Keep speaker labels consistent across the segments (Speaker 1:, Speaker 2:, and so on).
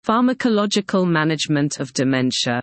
Speaker 1: Pharmacological management of dementia.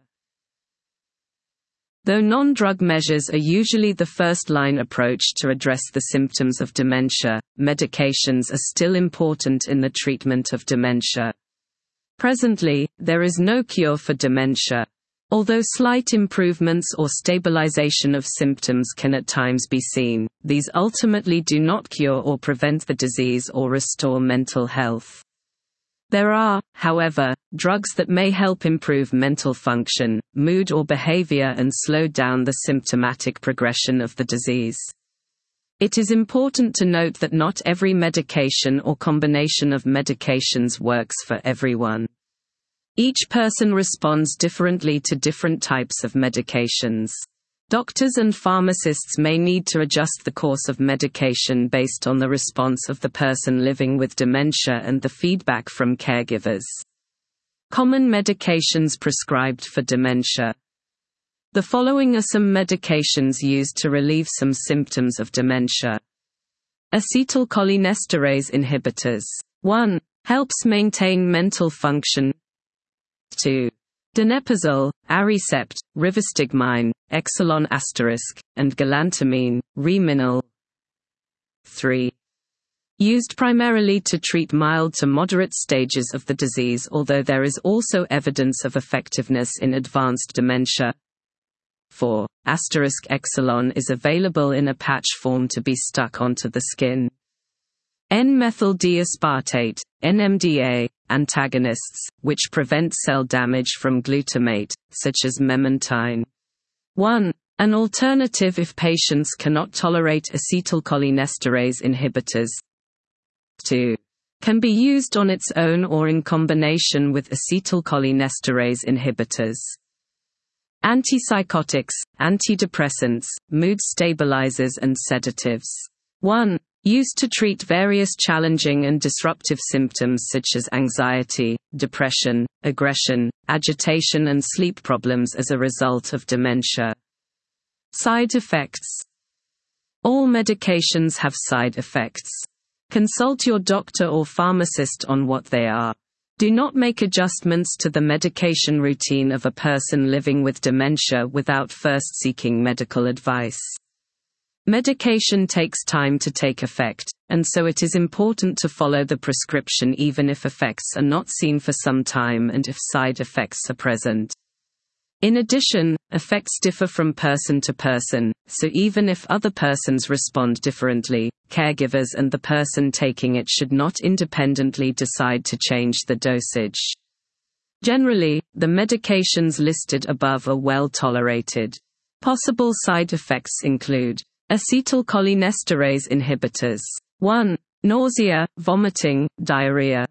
Speaker 1: Though non-drug measures are usually the first-line approach to address the symptoms of dementia, medications are still important in the treatment of dementia. Presently, there is no cure for dementia. Although slight improvements or stabilization of symptoms can at times be seen, these ultimately do not cure or prevent the disease or restore mental health. There are, however, drugs that may help improve mental function, mood or behavior and slow down the symptomatic progression of the disease. It is important to note that not every medication or combination of medications works for everyone. Each person responds differently to different types of medications. Doctors and pharmacists may need to adjust the course of medication based on the response of the person living with dementia and the feedback from caregivers. Common medications prescribed for dementia. The following are some medications used to relieve some symptoms of dementia. Acetylcholinesterase inhibitors. 1. Helps maintain mental function. 2. Donepezil, Aricept, rivastigmine, Exelon**, and galantamine, Reminil. 3. Used primarily to treat mild to moderate stages of the disease, although there is also evidence of effectiveness in advanced dementia. 4. Exelon is available in a patch form to be stuck onto the skin. N-methyl-D-aspartate, NMDA, antagonists, which prevent cell damage from glutamate, such as memantine. 1. An alternative if patients cannot tolerate acetylcholinesterase inhibitors. 2. Can be used on its own or in combination with acetylcholinesterase inhibitors. Antipsychotics, antidepressants, mood stabilizers and sedatives. 1. Used to treat various challenging and disruptive symptoms such as anxiety, depression, aggression, agitation and sleep problems as a result of dementia. Side effects. All medications have side effects. Consult your doctor or pharmacist on what they are. Do not make adjustments to the medication routine of a person living with dementia without first seeking medical advice. Medication takes time to take effect, and so it is important to follow the prescription even if effects are not seen for some time and if side effects are present. In addition, effects differ from person to person, so even if other persons respond differently, caregivers and the person taking it should not independently decide to change the dosage. Generally, the medications listed above are well tolerated. Possible side effects include acetylcholinesterase inhibitors. 1. Nausea, vomiting, diarrhea.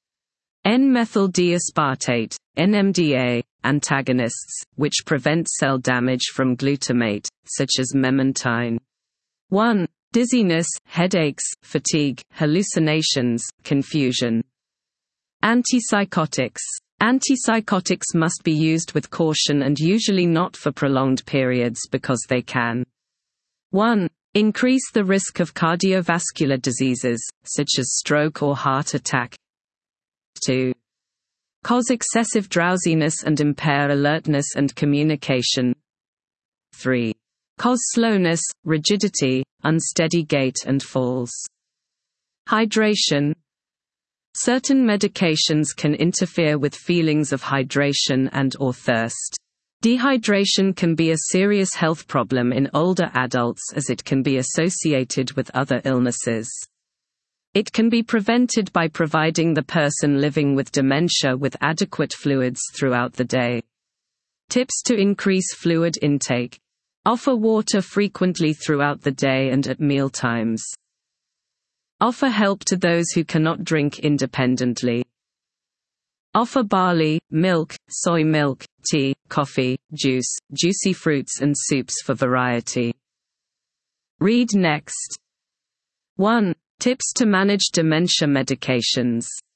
Speaker 1: N-methyl-D-aspartate, NMDA, antagonists, which prevent cell damage from glutamate, such as memantine. 1. Dizziness, headaches, fatigue, hallucinations, confusion. Antipsychotics. Antipsychotics must be used with caution and usually not for prolonged periods because they can 1. Increase the risk of cardiovascular diseases, such as stroke or heart attack. 2. Cause excessive drowsiness and impair alertness and communication. 3. Cause slowness, rigidity, unsteady gait and falls. Hydration. Certain medications can interfere with feelings of hydration and/or thirst. Dehydration can be a serious health problem in older adults as it can be associated with other illnesses. It can be prevented by providing the person living with dementia with adequate fluids throughout the day. Tips to increase fluid intake. Offer water frequently throughout the day and at meal times. Offer help to those who cannot drink independently. Offer barley, milk, soy milk, tea, coffee, juice, juicy fruits and soups for variety. Read next. 1. Tips to manage dementia medications.